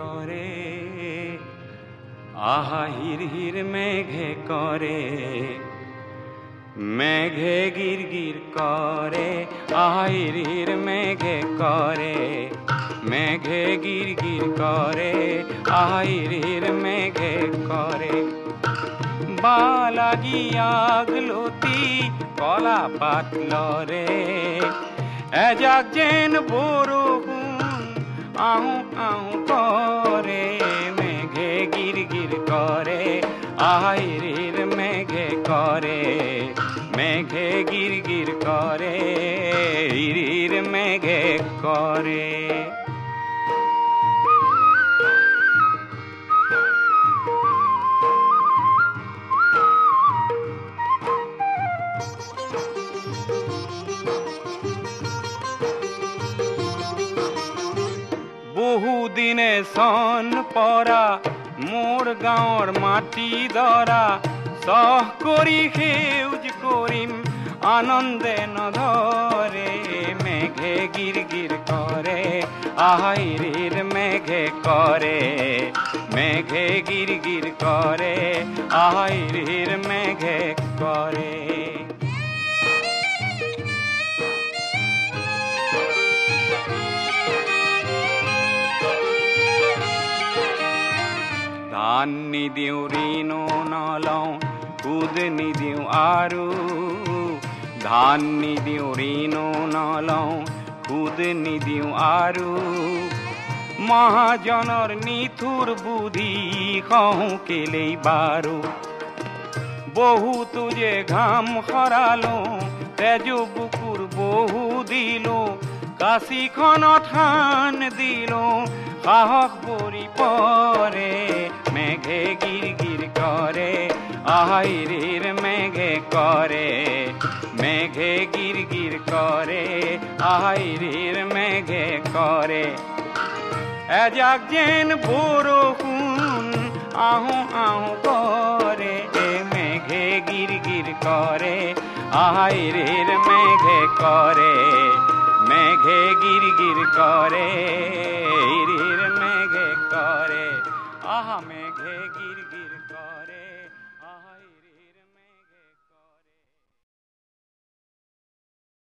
করে আহা হির হির মেঘে করে মেঘে গির গির করে আহা হির হির মেঘে করে মেঘে গির গির করে আহা হির হির মেঘে করে বালাগিয়াগলতি কলা পাতল রে এজাক যেন বরহুন আহু আহু করে মেঘে গির গির করে আহাইরির মেঘে করে মেঘে গির গির করে ইরির মেঘে করে বহুদিনে সন পরা মোর গাঁৱৰ মাটি দৰা সহ কৰি সেউজ কৰিম আনন্দে নধৰে মেঘে গিৰ গিৰ কৰে আহাইৰিৰ মেঘে কৰে মেঘে গিৰ গিৰ কৰে আহাইৰিৰ মেঘে কৰে ধান নিদিওঁ ঋণো নলওঁ সুদ নিদিওঁ আৰু ধান নিদিওঁ ঋণো নলওঁ সুদ নিদিওঁ আৰু মহাজনৰ নিঠুৰ বুদ্ধি কওঁ কেলেই বাৰু বহুতো যে ঘাম সৰালো তেজ বুকুৰ বহু দিলো কাশীখনত থান দিলো সাহস পৰি পৰে মেঘে গিৰ গিৰ কৰে আহাইৰিৰ মেঘে কৰে মেঘে গিৰ গিৰ কৰে আহাইৰিৰ মেঘে কৰে এজাক যেন বৰষুণ আহো আহো কৰে মেঘে গিৰ গিৰ কৰে আহাইৰিৰ মেঘে কৰে মেঘে গির গির করে ইরির মেঘে করে আহা মেঘ